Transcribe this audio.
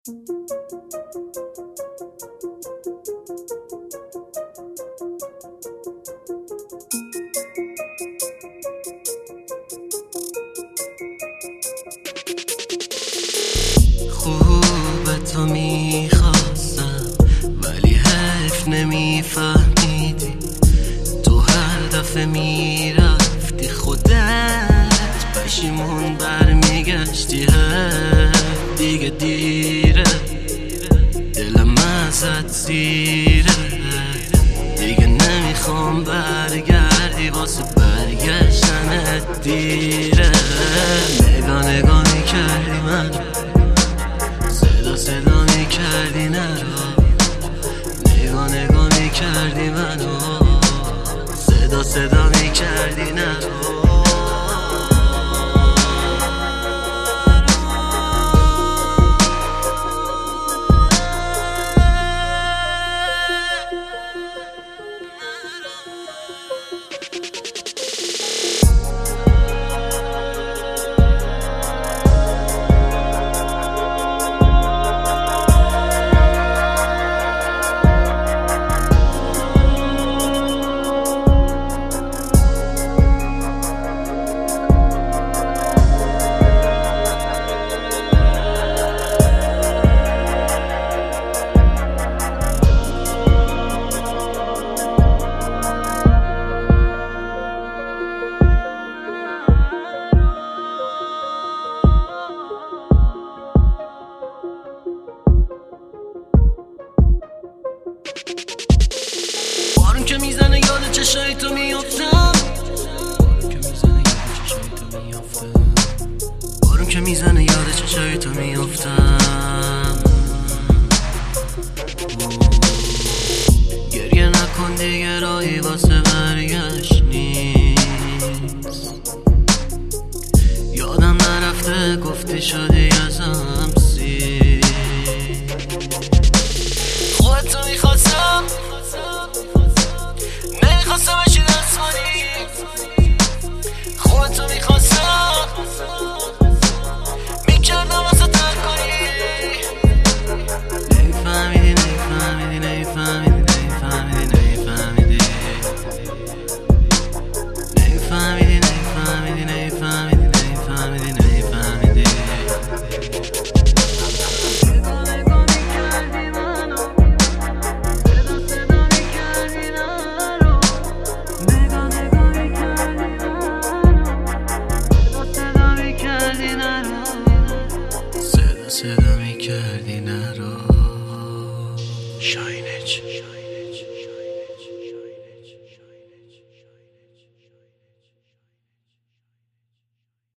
خوب تو میخواستم ولی حرف نمیفهمیدی. تو هر دفعه میرفتی خودت پشیمون برمیگشتی. دیگه دیره دلم ازت زیره. دیگه نمیخوام برگردی واسه برگشتنت دیره. نگاه میکردی من صدا میکردی نرو. نگاه میکردی منو صدا میکردی نرو. بارون که میزنه یاد چشای تو میافتم. بارون که میزنه یاد چشای تو میافتم. گریه نکن دیگه راهی واسه برگشت نیست. یادم نرفته گفتی شدی ازم سیر. خودتو میخواستم نمیخواستم بشی دست کنی. خودتو میخواستم میکردم واسه ترک کنی. نمیفهمیدی نمیفهمیدی نمیفهمیدی نمیفهمیدی نمیفهمیدی نمیفهمیدی نمیفهمیدی نمیفهمیدی نمیفهمیدی نمیفهمیدی. صدا میکردی نرو. شاینج